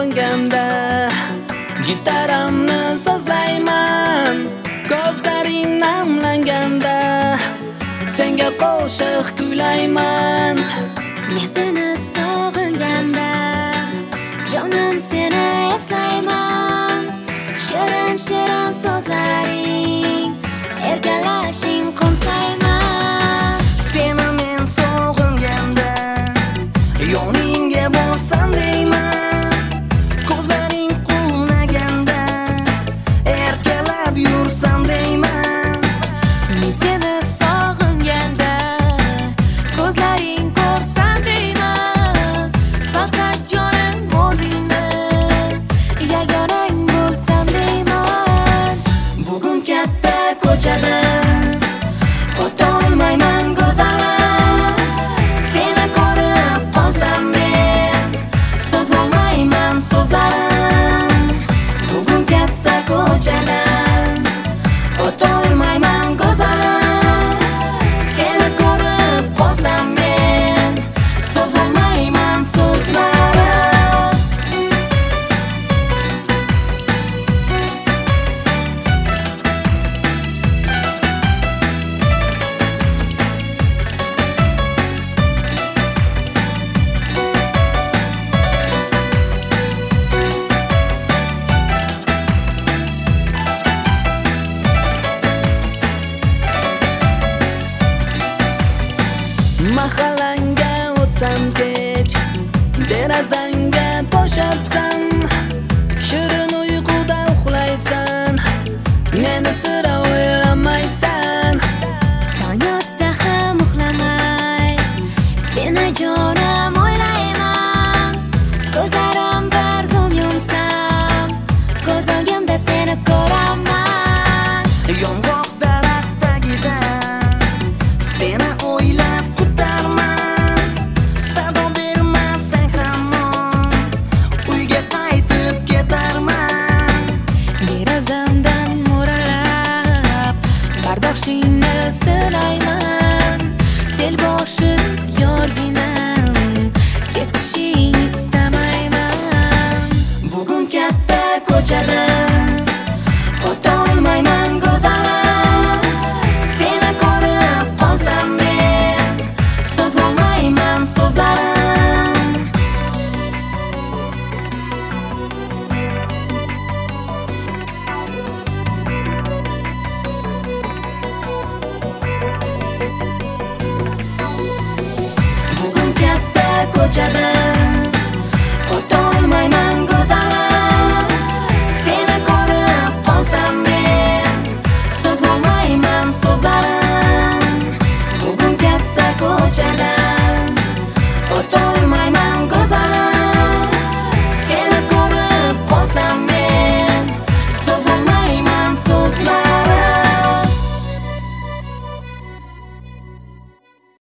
sog'inganda gitaramni sozlayman. Ko'zlaring namlanganda senga qo'shiq kuylayman. Men seni sog'inganda jonim seni eslayman. Shirin shirin so'zlaring erkalashing qo'msayman. Seni men sog'inganda yoningga borsam deyman. Ko'zlaring quvnaganda erkalab yursam deyman. Men seni sog'inganda ko'zlaring ko'rsam deyman. Faqat jonim o'zingni yagonang bo'lsam deyman. Bugun katta ko'chada o'tolmayman go'zal. Seni ko'rib qolsam men so'zlamayman so'zlarim. Bugun katta ko'chada o'tolmayman go'zal. Seni ko'rib qolsam men so'zlamayman so'zlarim. Mahallanga o'tsam kech, derazangga tosh otsam, shirin uyquda uxlaysan, meni sira o'ylamaysan. Tong otsa ham uxlamay seni jonim o'ylayman. Ko'zlarim bir zum yumsam ko'z o'ngimda seni ko'raman. Yong'oq daraxt tagida seni o'ylab kutarman. Sado bermasang hamon uyga qaytib ketarman. Derazamdan mo'ralab bardoshingni silayman. Del boshi yorginam ketishing istamayman. Bugun katta ko'chada o'tolmayman go'zal. Seni ko'rib qolsam men so'zlamayman so'zlarim. Bugun katta ko'chada o'tolmayman